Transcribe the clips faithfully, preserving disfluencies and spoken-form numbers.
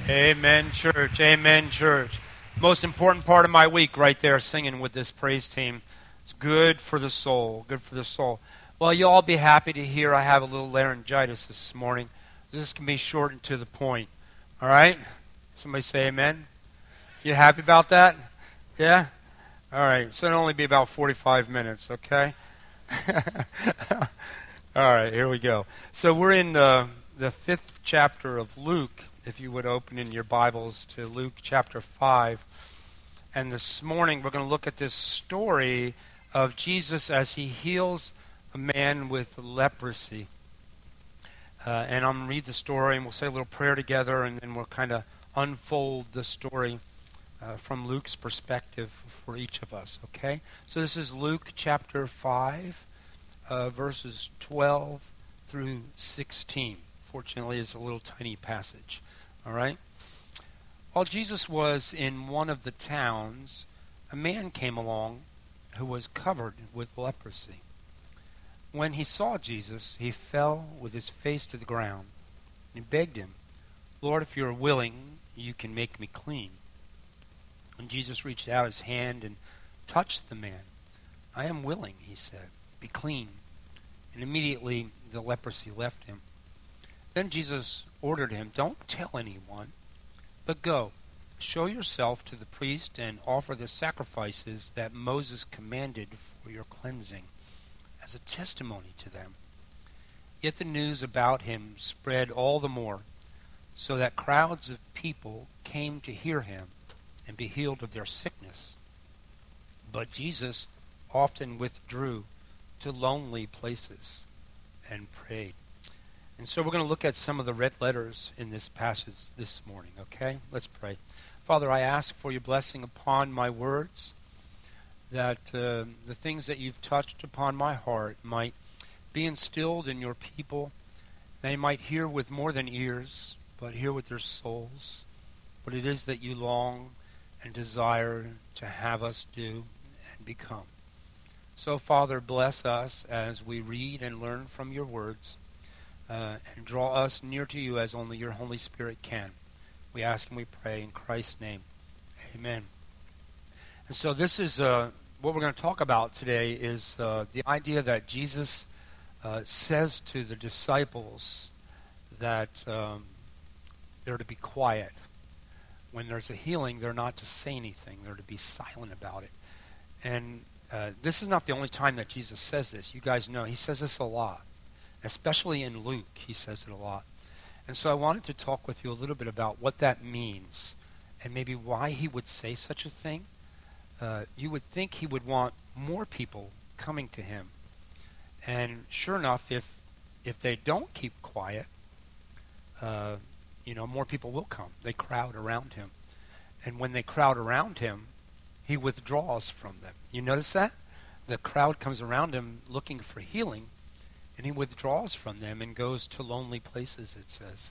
Amen, church. Amen, church. Most important part of my week right there, singing with this praise team. It's good for the soul. Good for the soul. Well, you'll all be happy to hear I have a little laryngitis this morning. This can be short and to the point. All right? Somebody say amen. You happy about that? Yeah? All right. So it'll only be about forty-five minutes, okay? All right, here we go. So we're in the, the fifth chapter of Luke. If you would open in your Bibles to Luke chapter five. And this morning we're going to look at this story of Jesus as he heals a man with leprosy. Uh, and I'm going to read the story and we'll say a little prayer together and then we'll kind of unfold the story uh, from Luke's perspective for each of us, okay? So this is Luke chapter five, uh, verses twelve through sixteen. Fortunately, it's a little tiny passage. All right? While Jesus was in one of the towns, a man came along who was covered with leprosy. When he saw Jesus, he fell with his face to the ground. He begged him, "Lord, if you are willing, you can make me clean." And Jesus reached out his hand and touched the man. "I am willing," he said. "Be clean." And immediately the leprosy left him. Then Jesus ordered him, "Don't tell anyone, but go, show yourself to the priest and offer the sacrifices that Moses commanded for your cleansing, as a testimony to them." Yet the news about him spread all the more, so that crowds of people came to hear him and be healed of their sickness. But Jesus often withdrew to lonely places and prayed. And so we're going to look at some of the red letters in this passage this morning, okay? Let's pray. Father, I ask for your blessing upon my words, that uh, the things that you've touched upon my heart might be instilled in your people. They might hear with more than ears, but hear with their souls what it is that you long and desire to have us do and become. So, Father, bless us as we read and learn from your words. Uh, and draw us near to you as only your Holy Spirit can. We ask and we pray in Christ's name. Amen. And so this is uh, what we're going to talk about today is uh, the idea that Jesus uh, says to the disciples that um, they're to be quiet. When there's a healing, they're not to say anything. They're to be silent about it. And uh, this is not the only time that Jesus says this. You guys know he says this a lot. Especially in Luke, he says it a lot. And so I wanted to talk with you a little bit about what that means and maybe why he would say such a thing. Uh, you would think he would want more people coming to him. And sure enough, if if they don't keep quiet, uh, you know, more people will come. They crowd around him. And when they crowd around him, he withdraws from them. You notice that? The crowd comes around him looking for healing, and he withdraws from them and goes to lonely places, it says.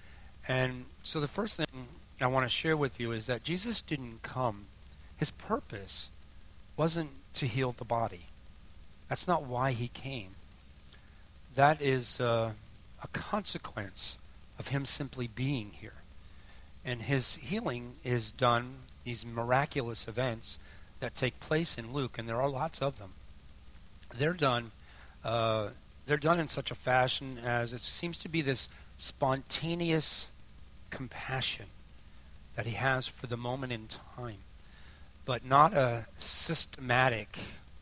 And so the first thing I want to share with you is that Jesus didn't come. His purpose wasn't to heal the body. That's not why he came. That is uh, a consequence of him simply being here. And his healing is done, these miraculous events that take place in Luke, and there are lots of them. They're done uh, They're done in such a fashion as it seems to be this spontaneous compassion that he has for the moment in time, but not a systematic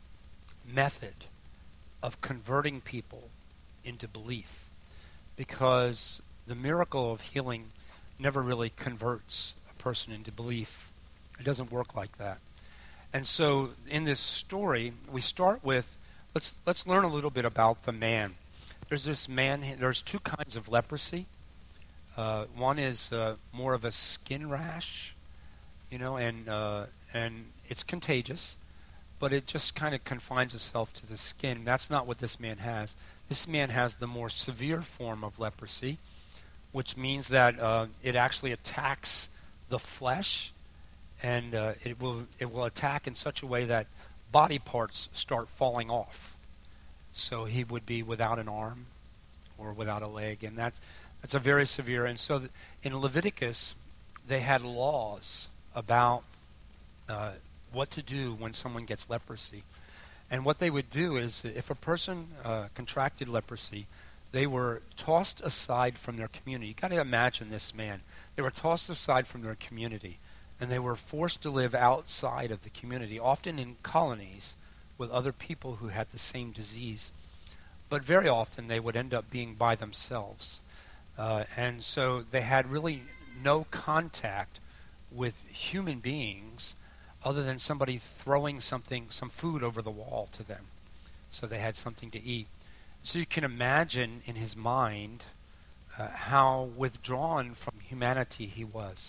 method of converting people into belief, because the miracle of healing never really converts a person into belief. It doesn't work like that. And so in this story, we start with Let's let's learn a little bit about the man. There's this man, there's two kinds of leprosy. Uh, one is uh, more of a skin rash, you know, and uh, and it's contagious, but it just kind of confines itself to the skin. That's not what this man has. This man has the more severe form of leprosy, which means that uh, it actually attacks the flesh, and uh, it will it will attack in such a way that body parts start falling off. So he would be without an arm or without a leg, and that's, that's a very severe. And so th- in Leviticus, they had laws about uh, what to do when someone gets leprosy. And what they would do is, if a person uh, contracted leprosy, they were tossed aside from their community. You've got to imagine this man. They were tossed aside from their community, and they were forced to live outside of the community, often in colonies with other people who had the same disease. But very often they would end up being by themselves. Uh, and so they had really no contact with human beings other than somebody throwing something, some food over the wall to them, so they had something to eat. So you can imagine in his mind uh, how withdrawn from humanity he was.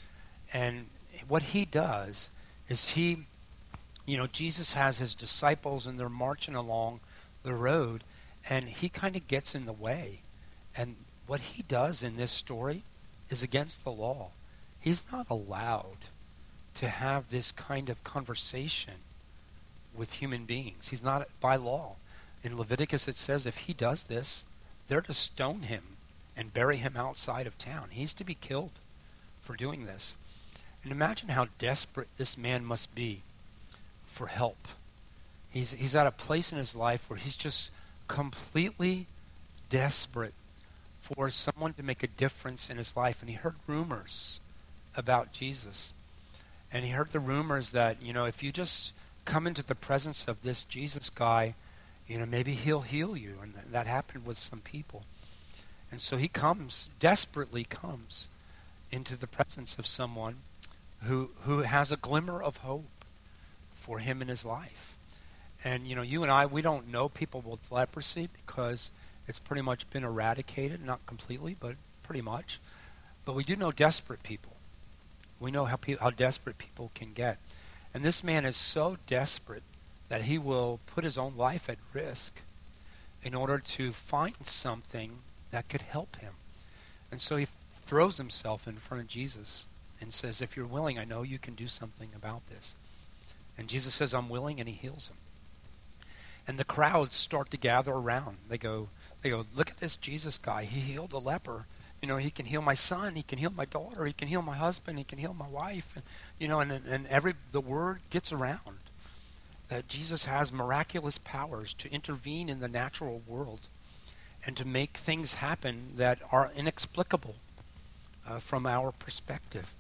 And what he does is he, you know, Jesus has his disciples and they're marching along the road, and he kind of gets in the way. And what he does in this story is against the law. He's not allowed to have this kind of conversation with human beings. He's not by law. In Leviticus it says if he does this, they're to stone him and bury him outside of town. He's to be killed for doing this. And imagine how desperate this man must be for help. He's he's at a place in his life where he's just completely desperate for someone to make a difference in his life. And he heard rumors about Jesus. And he heard the rumors that, you know, if you just come into the presence of this Jesus guy, you know, maybe he'll heal you. And th- that happened with some people. And so he comes, desperately comes, into the presence of someone who who has a glimmer of hope for him in his life. And, you know, you and I, we don't know people with leprosy because it's pretty much been eradicated, not completely, but pretty much. But we do know desperate people. We know how pe- how desperate people can get. And this man is so desperate that he will put his own life at risk in order to find something that could help him. And so he f- throws himself in front of Jesus and says, if you're willing, I know you can do something about this. And Jesus says, I'm willing, and he heals him. And the crowds start to gather around. They go, they go, look at this Jesus guy. He healed a leper. You know, he can heal my son. He can heal my daughter. He can heal my husband. He can heal my wife. And, you know, and and every the word gets around that Jesus has miraculous powers to intervene in the natural world and to make things happen that are inexplicable uh, from our perspective.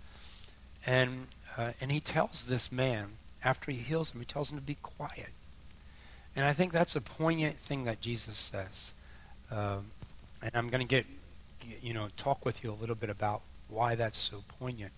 And uh, and he tells this man, after he heals him, he tells him to be quiet. And I think that's a poignant thing that Jesus says. Um, and I'm going to get, you know, talk with you a little bit about why that's so poignant.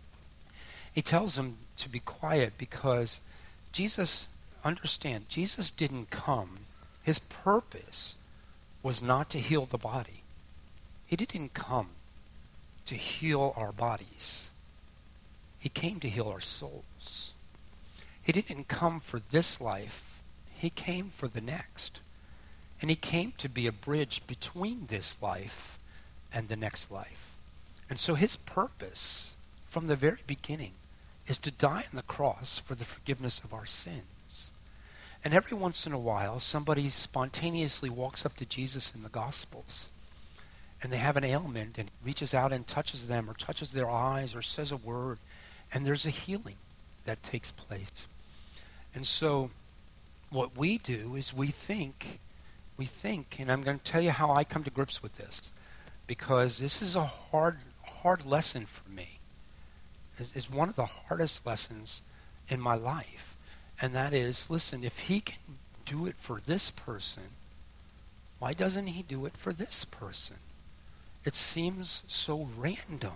He tells him to be quiet because Jesus, understand, Jesus didn't come. His purpose was not to heal the body. He didn't come to heal our bodies. He came to heal our souls. He didn't come for this life. He came for the next. And he came to be a bridge between this life and the next life. And so his purpose from the very beginning is to die on the cross for the forgiveness of our sins. And every once in a while, somebody spontaneously walks up to Jesus in the Gospels, and they have an ailment, and reaches out and touches them, or touches their eyes, or says a word, and there's a healing that takes place. And so what we do is we think, we think, and I'm going to tell you how I come to grips with this, because this is a hard, hard lesson for me. It's, it's one of the hardest lessons in my life. And that is, listen, if he can do it for this person, why doesn't he do it for this person? It seems so random.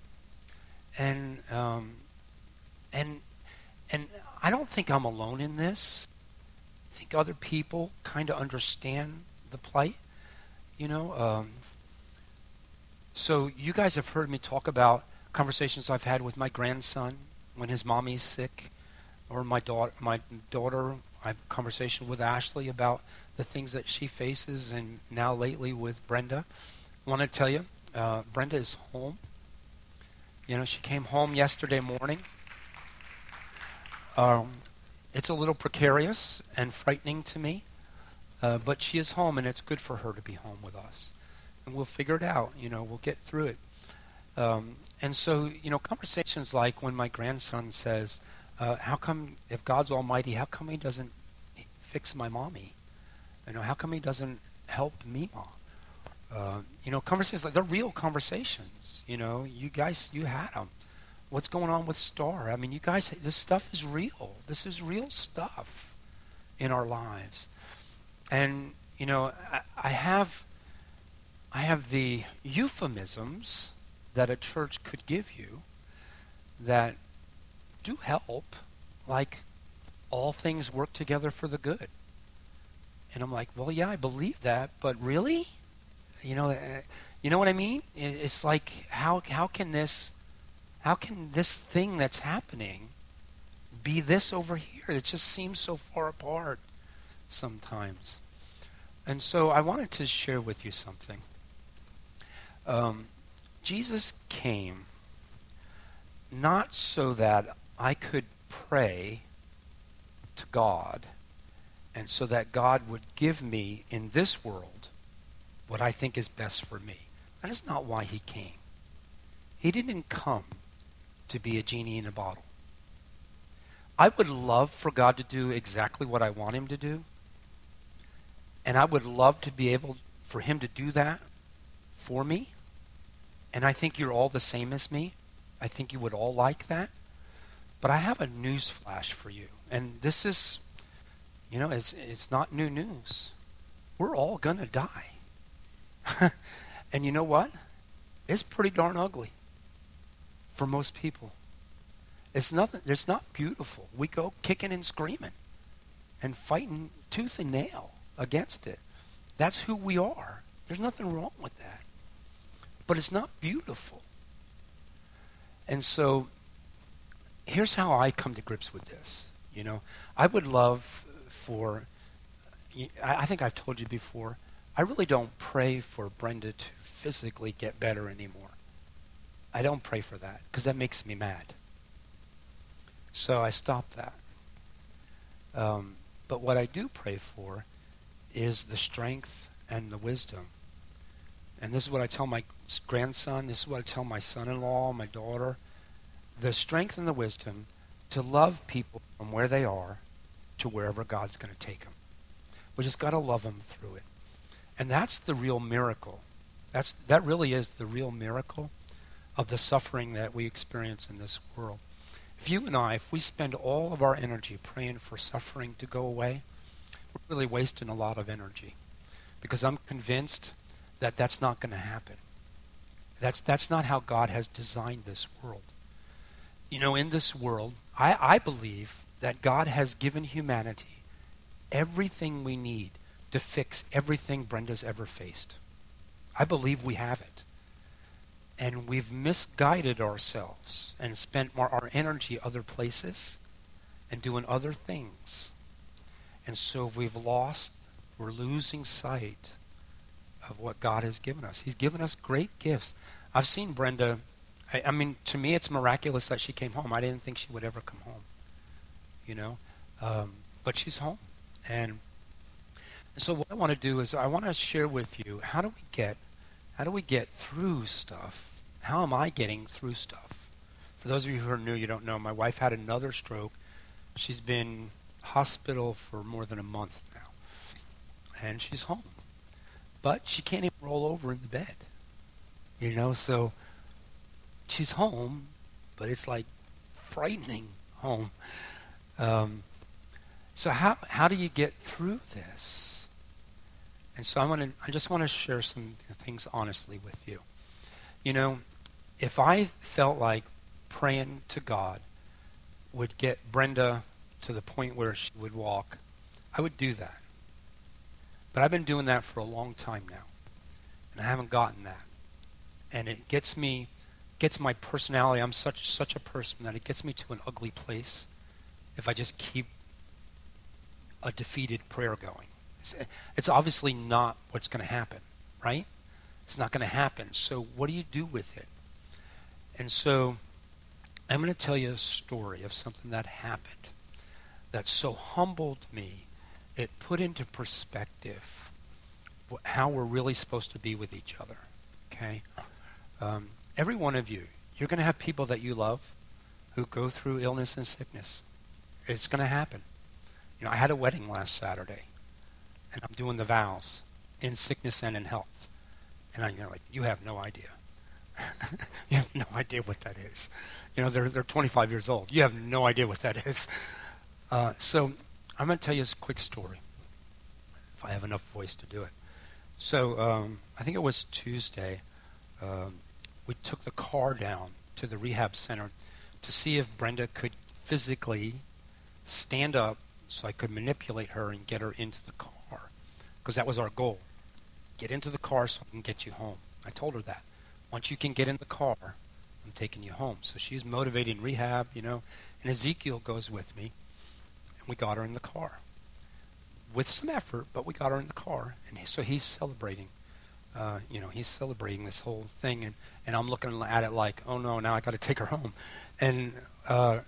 And um, and and I don't think I'm alone in this. I think other people kind of understand the plight, you know. Um, so you guys have heard me talk about conversations I've had with my grandson when his mommy's sick, or my daughter. My daughter, I have a conversation with Ashley about the things that she faces, and now lately with Brenda. I want to tell you, uh, Brenda is home. You know, she came home yesterday morning. Um, it's a little precarious and frightening to me, uh, but she is home, and it's good for her to be home with us. And we'll figure it out. You know, we'll get through it. Um, and so, you know, conversations like when my grandson says, uh, how come, if God's almighty, how come he doesn't fix my mommy? You know, how come he doesn't help Mima? Uh, you know, conversations like, they're real conversations. You know, you guys, you had them. What's going on with Star? I mean, you guys, this stuff is real. This is real stuff in our lives. And, you know, I, I have, I have the euphemisms that a church could give you that do help, like all things work together for the good. And I'm like, well, yeah, I believe that, but really? You know, uh, you know what I mean? It's like, how how can this, how can this thing that's happening be this over here? It just seems so far apart sometimes. And so I wanted to share with you something. Um, Jesus came not so that I could pray to God and so that God would give me in this world what I think is best for me. That is not why he came. He didn't come to be a genie in a bottle. I would love for God to do exactly what I want him to do. And I would love to be able for him to do that for me. And I think you're all the same as me. I think you would all like that. But I have a news flash for you. And this is, you know, it's, it's not new news. We're all going to die. And you know what? It's pretty darn ugly for most people. It's nothing, it's not beautiful. We go kicking and screaming and fighting tooth and nail against it. That's who we are. There's nothing wrong with that. But it's not beautiful. And so here's how I come to grips with this. You know, I would love for, I think I've told you before, I really don't pray for Brenda to physically get better anymore. I don't pray for that because that makes me mad. So I stopped that. Um, but what I do pray for is the strength and the wisdom. And this is what I tell my grandson, this is what I tell my son-in-law, my daughter, the strength and the wisdom to love people from where they are to wherever God's going to take them. We just got to love them through it. And that's the real miracle. That's that really is the real miracle of the suffering that we experience in this world. If you and I, if we spend all of our energy praying for suffering to go away, we're really wasting a lot of energy. Because I'm convinced that that's not going to happen. That's that's not how God has designed this world. You know, in this world, I, I believe that God has given humanity everything we need to fix everything Brenda's ever faced. I believe we have it. And we've misguided ourselves and spent our, our energy other places and doing other things. And so we've lost, we're losing sight of what God has given us. He's given us great gifts. I've seen Brenda, I, I mean, to me it's miraculous that she came home. I didn't think she would ever come home, you know. Um, but she's home. And so what I want to do is I want to share with you, how do we get, how do we get through stuff? How am I getting through stuff? For those of you who are new, you don't know, my wife had another stroke. She's been hospital for more than a month now. And she's home. But she can't even roll over in the bed. You know, so she's home, but it's like frightening home. Um, so how how do you get through this? And so I want to I just want to share some things honestly with you. You know, if I felt like praying to God would get Brenda to the point where she would walk, I would do that. But I've been doing that for a long time now, and I haven't gotten that. And it gets me, gets my personality. I'm such such a person that it gets me to an ugly place if I just keep a defeated prayer going. It's, it's obviously not what's going to happen, right? It's not going to happen. So what do you do with it? And so I'm going to tell you a story of something that happened that so humbled me. It put into perspective how we're really supposed to be with each other, okay? Um, every one of you, You're going to have people that you love who go through illness and sickness. It's going to happen. You know, I had a wedding last Saturday, and I'm doing the vows in sickness and in health. And I, you know, like, you have no idea. You have no idea what that is. You know, they're they're twenty-five years old. You have no idea what that is. Uh, so I'm going to tell you a quick story, if I have enough voice to do it. So um, I think it was Tuesday. Um, we took the car down to the rehab center to see if Brenda could physically stand up so I could manipulate her and get her into the car, because that was our goal. Get into the car so I can get you home. I told her that. Once you can get in the car, I'm taking you home. So she's motivating rehab, you know, and Ezekiel goes with me, and we got her in the car. With some effort, but we got her in the car, and he, so he's celebrating. Uh, you know, he's celebrating this whole thing, and, and I'm looking at it like, oh no, now I got to take her home. And, uh,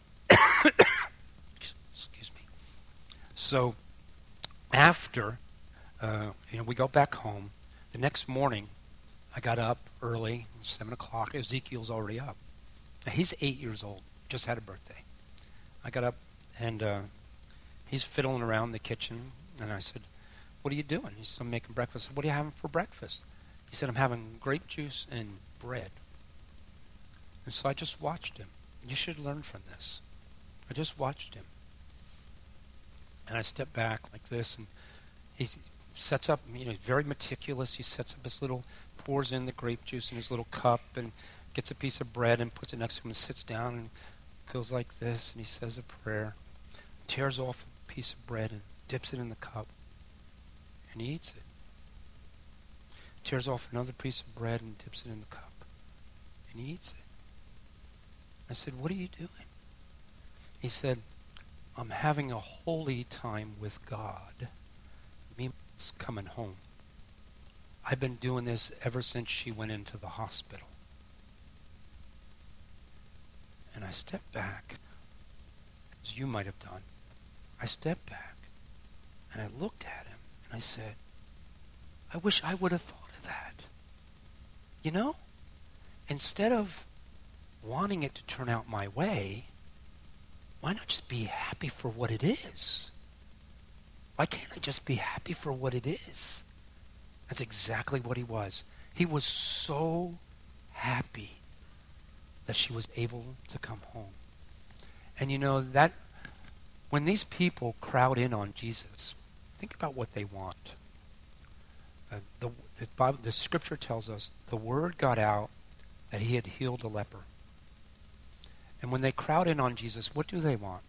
excuse me. So after, uh, you know, we go back home, the next morning, I got up early, seven o'clock. Ezekiel's already up. Now, he's eight years old, just had a birthday. I got up, and uh, he's fiddling around the kitchen, and I said, what are you doing? He said, I'm making breakfast. I said, what are you having for breakfast? He said, I'm having grape juice and bread. And so I just watched him. You should learn from this. I just watched him. And I stepped back like this, and he sets up, you know, very meticulous. He sets up his little, pours in the grape juice in his little cup, and gets a piece of bread and puts it next to him and sits down and goes like this, and he says a prayer, tears off a piece of bread and dips it in the cup, and he eats it. Tears off another piece of bread and dips it in the cup, and he eats it. I said, what are you doing? He said, I'm having a holy time with God. Me's coming home. I've been doing this ever since she went into the hospital. And I stepped back, as you might have done. I stepped back, and I looked at him, and I said, I wish I would have thought of that. You know? Instead of wanting it to turn out my way, why not just be happy for what it is? Why can't I just be happy for what it is? That's exactly what he was. He was so happy that she was able to come home. And you know, that when these people crowd in on Jesus, think about what they want. Uh, the, the, Bible, the scripture tells us the word got out that he had healed a leper. And when they crowd in on Jesus, what do they want?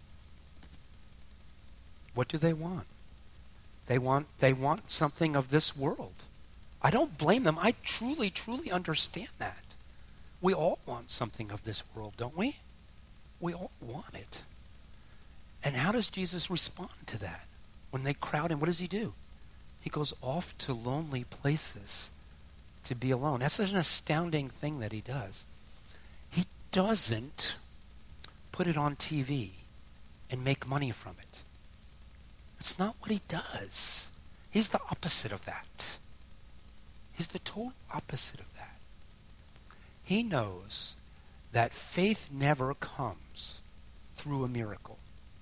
What do they want? They want they want something of this world. I don't blame them. I truly, truly understand that. We all want something of this world, don't we? We all want it. And how does Jesus respond to that? When they crowd in, what does he do? He goes off to lonely places to be alone. That's an astounding thing that he does. He doesn't put it on T V and make money from it. That's not what he does. He's the opposite of that. He's the total opposite of that. He knows that faith never comes through a miracle.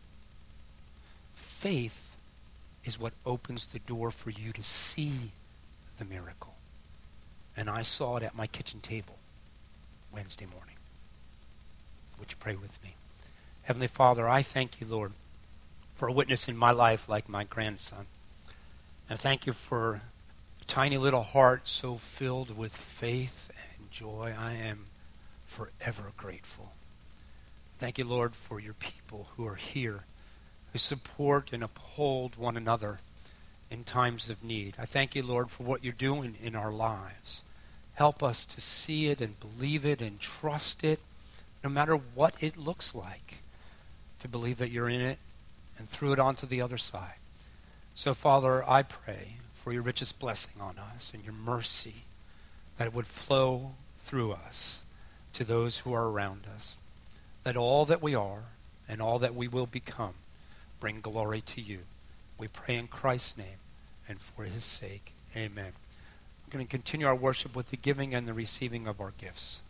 Faith is what opens the door for you to see the miracle. And I saw it at my kitchen table Wednesday morning. Would you pray with me? Heavenly Father, I thank you, Lord, for a witness in my life like my grandson. And thank you for a tiny little heart so filled with faith and joy. I am forever grateful. Thank you, Lord, for your people who are here, who support and uphold one another in times of need. I thank you, Lord, for what you're doing in our lives. Help us to see it and believe it and trust it, no matter what it looks like, to believe that you're in it and threw it onto the other side. So, Father, I pray for your richest blessing on us and your mercy, that it would flow through us to those who are around us, that all that we are and all that we will become bring glory to you. We pray in Christ's name and for his sake. Amen. We're going to continue our worship with the giving and the receiving of our gifts.